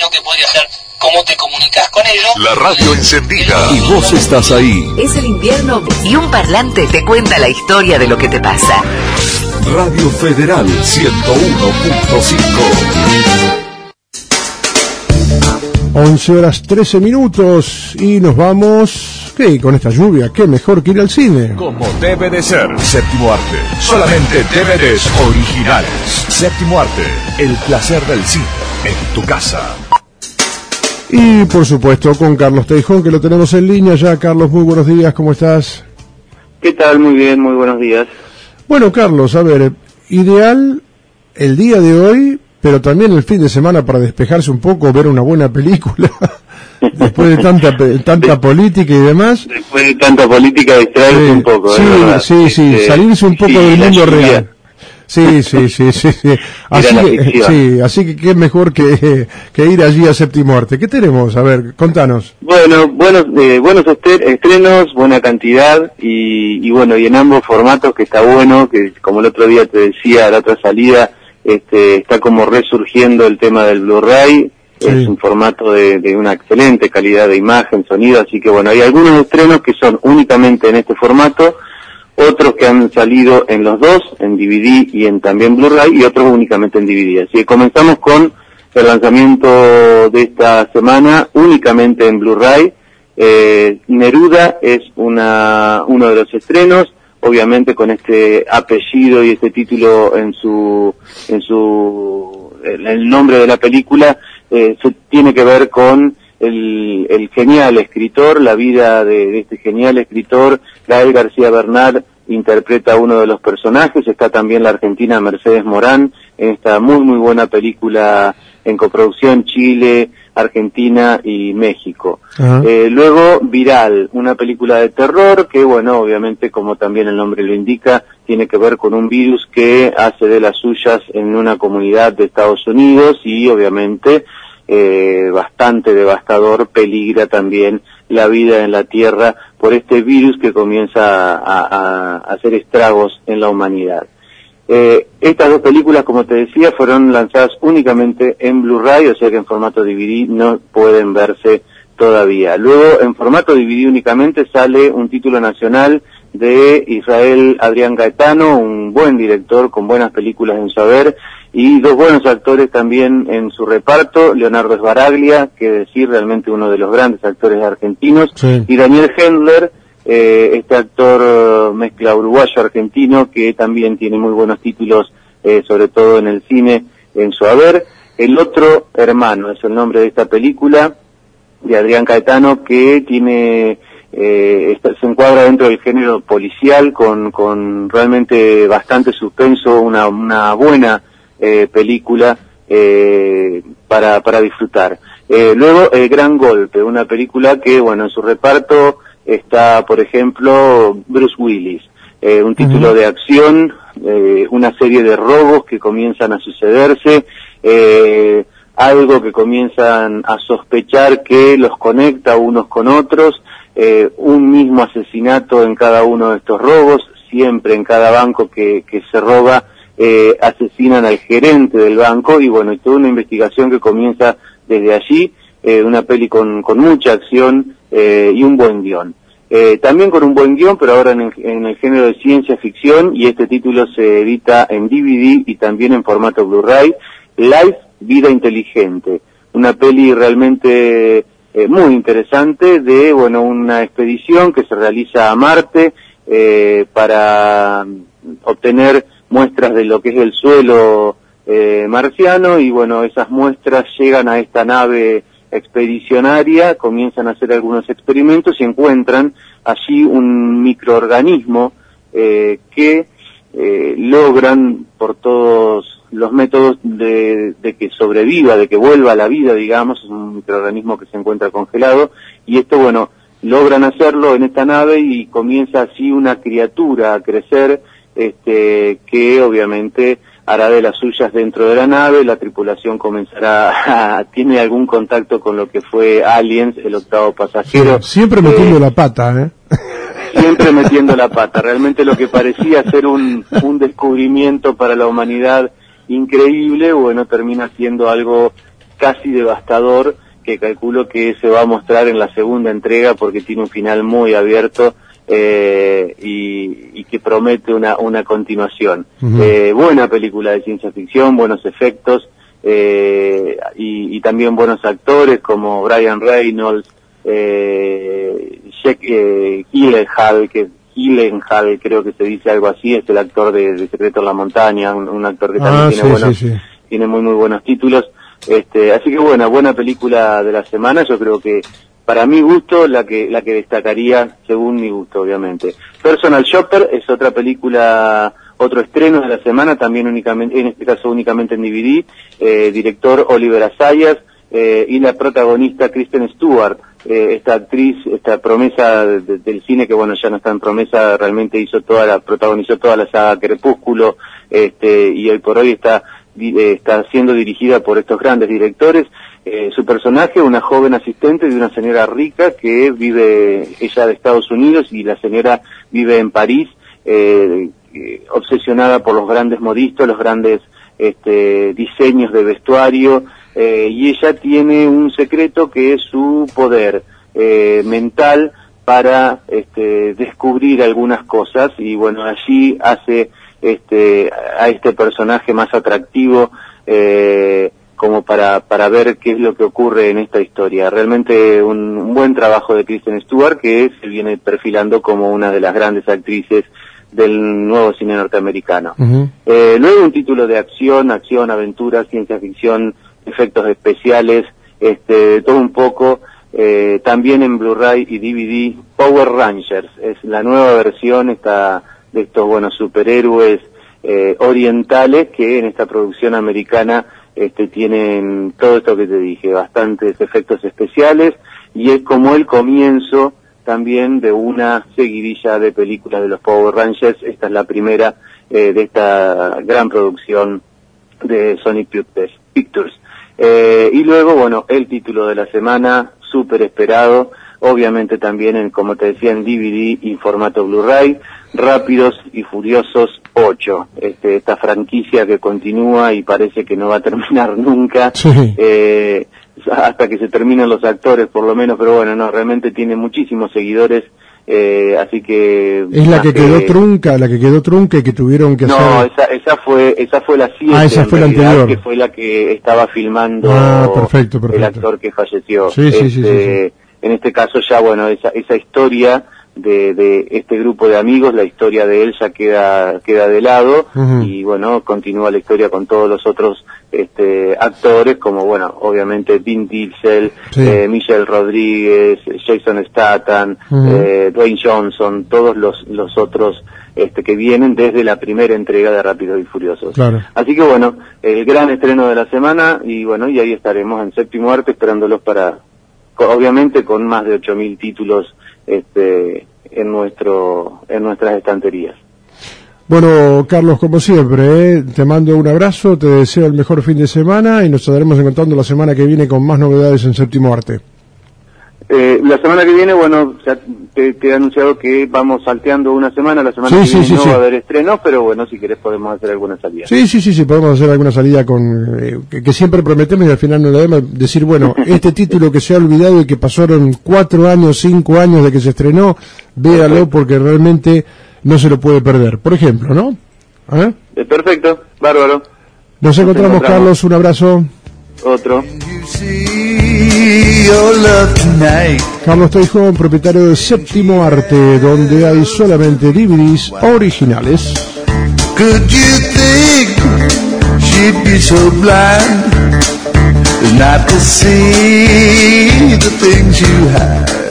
sino que podría ser cómo te comunicas con ellos. La radio encendida y vos estás ahí. Es el invierno y un parlante te cuenta la historia de lo que te pasa. Radio Federal 101.5. 11:13 y nos vamos. ¿Qué? Con esta lluvia, qué mejor que ir al cine. Como debe de ser. Séptimo Arte. Solamente DVDs originales. Séptimo Arte. El placer del cine en tu casa. Y por supuesto con Carlos Teijón, que lo tenemos en línea ya. Carlos, muy buenos días, ¿cómo estás? ¿Qué tal? Muy bien, muy buenos días. Bueno, Carlos, a ver, ideal el día de hoy, pero también el fin de semana para despejarse un poco, ver una buena película, después de tanta política y demás. Después de tanta política, distraerse un poco. Sí, salirse un poco del mundo real. Sí. Así que qué mejor que ir allí a Séptimo Arte. ¿Qué tenemos? A ver, contanos. Bueno, buenos estrenos, buena cantidad y bueno, y en ambos formatos, que está bueno, que como el otro día te decía, la otra salida, está como resurgiendo el tema del Blu-ray. Sí. Es un formato de una excelente calidad de imagen, sonido, así que bueno, hay algunos estrenos que son únicamente en este formato, otros que han salido en los dos, en DVD y en también Blu-ray, y otros únicamente en DVD. Así que comenzamos con el lanzamiento de esta semana, únicamente en Blu-ray. Neruda es uno de los estrenos, obviamente con este apellido y este título en el nombre de la película, se tiene que ver con el genial escritor, la vida de este genial escritor. Gael García Bernal interpreta a uno de los personajes, está también la argentina Mercedes Morán en esta muy muy buena película en coproducción Chile, Argentina y México. Luego Viral, una película de terror que, bueno, obviamente, como también el nombre lo indica, tiene que ver con un virus que hace de las suyas en una comunidad de Estados Unidos y obviamente bastante devastador, peligra también la vida en la Tierra por este virus que comienza a hacer estragos en la humanidad. Estas dos películas, como te decía, fueron lanzadas únicamente en Blu-ray, o sea que en formato DVD no pueden verse todavía. Luego, en formato DVD únicamente sale un título nacional de Israel Adrián Gaetano, un buen director con buenas películas en su haber, y dos buenos actores también en su reparto, Leonardo Sbaraglia, que decir, realmente uno de los grandes actores argentinos, sí, y Daniel Hendler, este actor mezcla uruguayo-argentino, que también tiene muy buenos títulos, sobre todo en el cine, en su haber. El otro hermano es el nombre de esta película, de Adrián Gaetano, que tiene... se encuadra dentro del género policial con realmente bastante suspenso, una buena película para disfrutar. Luego El Gran Golpe, una película que, bueno, en su reparto está, por ejemplo, Bruce Willis, un título de acción, una serie de robos que comienzan a sucederse, algo que comienzan a sospechar que los conecta unos con otros, un mismo asesinato en cada uno de estos robos, siempre en cada banco que se roba, asesinan al gerente del banco, y bueno, y toda una investigación que comienza desde allí, una peli con mucha acción y un buen guión. También con un buen guión, pero ahora en el género de ciencia ficción, y este título se edita en DVD y también en formato Blu-ray, Life, Vida Inteligente, una peli realmente muy interesante de, bueno, una expedición que se realiza a Marte para obtener muestras de lo que es el suelo marciano, y bueno, esas muestras llegan a esta nave expedicionaria, comienzan a hacer algunos experimentos y encuentran allí un microorganismo que logran por todos los métodos de que sobreviva, de que vuelva a la vida, digamos. Es un microorganismo que se encuentra congelado, y esto, bueno, logran hacerlo en esta nave y comienza así una criatura a crecer, que obviamente hará de las suyas dentro de la nave. La tripulación comenzará tiene algún contacto con lo que fue Aliens, el octavo pasajero. Sí, siempre metiendo la pata, Siempre metiendo la pata. Realmente lo que parecía ser un descubrimiento para la humanidad increíble, bueno, termina siendo algo casi devastador, que calculo que se va a mostrar en la segunda entrega porque tiene un final muy abierto y que promete una continuación. Buena película de ciencia ficción, buenos efectos y también buenos actores como Brian Reynolds, Jake Gyllenhaal, creo que se dice algo así, es el actor de Secreto en la Montaña, un actor que también tiene muy buenos títulos. Así que buena película de la semana. Yo creo que para mi gusto la que destacaría, según mi gusto obviamente. Personal Shopper es otra película, otro estreno de la semana, también únicamente, en este caso únicamente en DVD, director Oliver Assayas, y la protagonista Kristen Stewart, esta actriz, esta promesa del cine, que ya no está en promesa, realmente protagonizó toda la saga Crepúsculo, y hoy por hoy está siendo dirigida por estos grandes directores. Su personaje, una joven asistente de una señora rica que vive, ella de Estados Unidos, y la señora vive en París, obsesionada por los grandes modistas, los grandes diseños de vestuario, y ella tiene un secreto que es su poder mental para descubrir algunas cosas, y allí hace a este personaje más atractivo como para ver qué es lo que ocurre en esta historia. Realmente un buen trabajo de Kristen Stewart, que se viene perfilando como una de las grandes actrices del nuevo cine norteamericano. Luego un título de acción, aventura, ciencia ficción, efectos especiales, todo un poco, también en Blu-ray y DVD, Power Rangers, es la nueva versión de estos superhéroes orientales que en esta producción americana tienen todo esto que te dije, bastantes efectos especiales, y es como el comienzo también de una seguidilla de películas de los Power Rangers. Esta es la primera de esta gran producción de Sony Pictures. Y luego, el título de la semana, súper esperado, obviamente también como te decía, en DVD y formato Blu-ray, Rápidos y Furiosos 8, esta franquicia que continúa y parece que no va a terminar nunca, hasta que se terminen los actores por lo menos, pero realmente tiene muchísimos seguidores, así que... Es la que quedó trunca y que tuvieron que hacer... No, esa fue la 7, esa fue la anterior, que fue la que estaba filmando perfecto. El actor que falleció. Sí. En este caso ya, esa historia de este grupo de amigos, la historia de él ya queda de lado, y continúa la historia con todos los otros actores, como obviamente Vin Diesel, Michelle Rodríguez, Jason Statham, Dwayne Johnson, todos los otros que vienen desde la primera entrega de Rápidos y Furiosos. Claro. Así que el gran estreno de la semana, y ahí estaremos en Séptimo Arte esperándolos obviamente con más de 8.000 títulos en nuestras estanterías. Bueno, Carlos, como siempre, te mando un abrazo, te deseo el mejor fin de semana y nos estaremos encontrando la semana que viene con más novedades en Séptimo Arte. La semana que viene, te he anunciado que vamos salteando una semana, la semana que viene no va a haber estrenos, pero si querés podemos hacer alguna salida. Sí, podemos hacer alguna salida que siempre prometemos y al final no la debemos decir, este título que se ha olvidado y que pasaron 4 años, 5 años de que se estrenó, véalo porque realmente no se lo puede perder. Por ejemplo, ¿no? Perfecto, bárbaro. Nos encontramos, Carlos, un abrazo. Otro. Carlos Teijón, propietario de Séptimo Arte, donde hay solamente DVDs originales. Could you think she'd be so blind as not to see the things you hide?